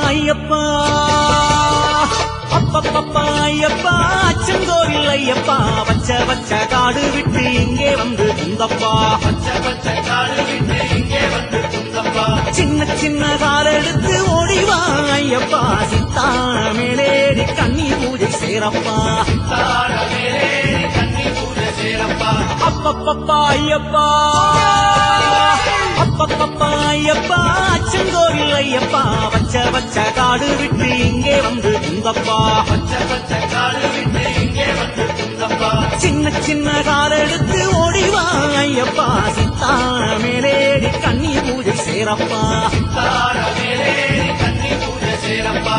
ஐயப்பா அப்பப்பப்பா ஐயப்பா அச்சங்கோவில் ஐயப்பா வச்ச வச்ச காடு விட்டு இங்கே வந்து குந்தப்பா வச்ச வச்ச காடு விட்டு இங்கே வந்து குந்தப்பா சின்ன சின்ன கால் எடுத்து ஓடிவா ஐயப்பா சித்தான மேலேறி கண்ணி பூஜை சேரப்பா சித்தான மேலேறி கண்ணி பூஜை சேரப்பா அப்பப்பப்பா ஐயப்பா அப்பப்பப்பா ஐயப்பா அச்சங்கோவில் ஐயப்பா வச்ச வச்ச காடு விட்டு இங்கே வந்து குந்தப்பா வச்ச வச்ச காடு விட்டு இங்கே வந்து குந்தப்பா சின்ன சின்ன கால் எடுத்து ஓடிவா ஐயப்பா சித்தான மேலேறி கண்ணி பூஜை சேரப்பா சித்தான மேலேறி கண்ணி பூஜை சேரப்பா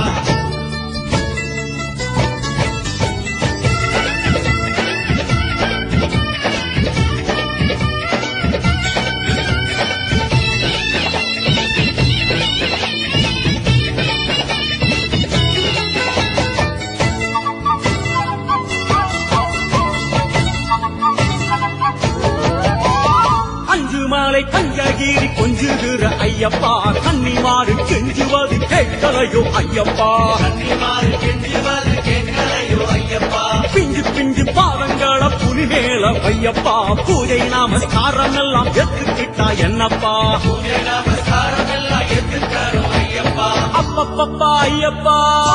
பஞ்சகிரி கொஞ்சுகிற ஐயப்பா கன்னிமாறு கெஞ்சுவது கேட்கலையோ ஐயப்பா கன்னிமாறு கெஞ்சுவது கேட்கலையோ ஐயப்பா பிஞ்சு பிஞ்சு பாதங்கள புலி மேல ஐயப்பா பூஜை நமஸ்காரம் எல்லாம் எத்துக்கிட்டா என்னப்பா பூஜை நமஸ்காரம் எல்லாம் எத்துக்கணும் ஐயப்பா அப்பப்பப்பா ஐயப்பா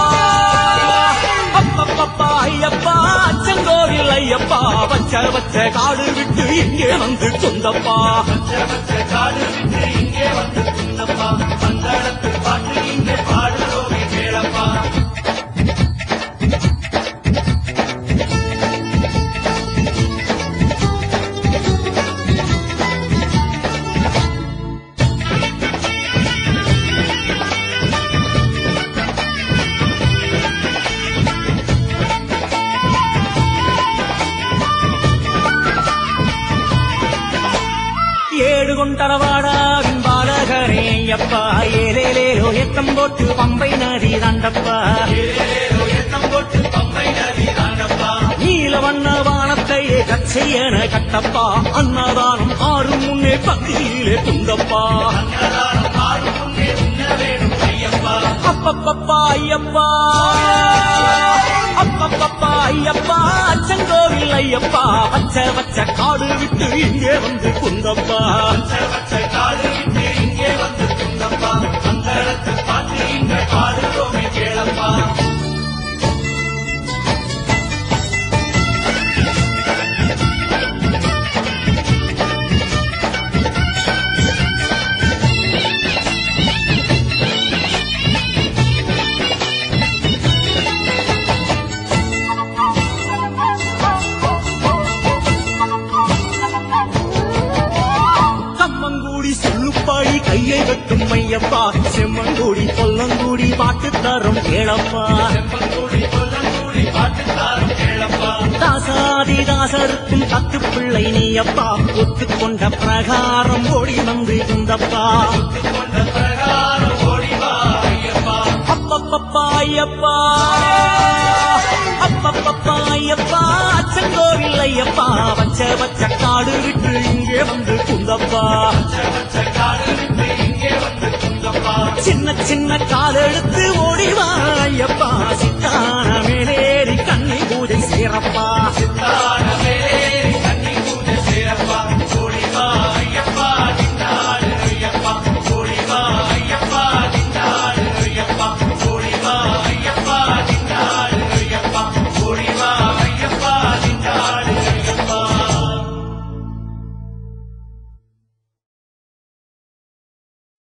அப்பப்பப்பா ஐயப்பா அச்சங்கோவில் ஐயப்பா வச்ச வச்ச காடு விட்டு இங்கே வந்து சொந்தப்பா வச்ச வச்ச காடு விட்டு இங்கே வந்து சொந்தப்பா பந்தளத்து பாட்டு இங்கே பாடுறோமே கேளப்பா கொண்டரவாடாவின் பாலகரே ஐயப்பா ஏலேலேலோ எத்தம் போட்டு பம்பை நதி தாண்டப்பா எத்தம் போட்டு பம்பை நதி தாண்டப்பா நீல வண்ண வானத்தையே கச்சையன கட்டப்பா அன்னதானம் ஆறு முன்னே பந்தியிலே துண்டப்பா அன்னதானம் ஆறு முன்னே துண்ண வேணும் ஐயப்பா அப்பப்பப்பா ஐயப்பா அப்பப்பப்பா ஐயப்பா அச்சங்கோவில் ஐயப்பா வச்ச வச்ச காடு விட்டு இங்கே வந்து குந்தப்பா வச்ச வச்ச காடு விட்டு இங்கே வந்து குந்தப்பா அந்தரத்து பாட்டு இங்கே பாடுறோமே கேளப்பா கையை வெட்டும் ஐயப்பா செம்மங்கூடி கொல்லங்கூடி பாட்டு தரும் கேளப்பா செம்மங்கூடி கொல்லங்கூடி பாட்டு தரும் கேளப்பா தாசாதி தாசருக்கும் தத்து பிள்ளை நீயப்பா ஒத்துக்கொண்ட பிரகாரம் ஓடி வந்து குந்தப்பா ஒத்துக்கொண்ட பிரகாரம் ஓடிவா ஐயப்பா அப்பப்பப்பா ஐயப்பா அப்பப்பப்பா ஐயப்பா அச்சங்கோவில் ஐயப்பா வச்ச வச்ச காடு விட்டு இங்கே வந்து குந்தப்பா வச்ச காடு விட்டு இங்கே வந்து குந்தப்பா சின்ன சின்ன கால் எடுத்து ஓடிவா ஐயப்பா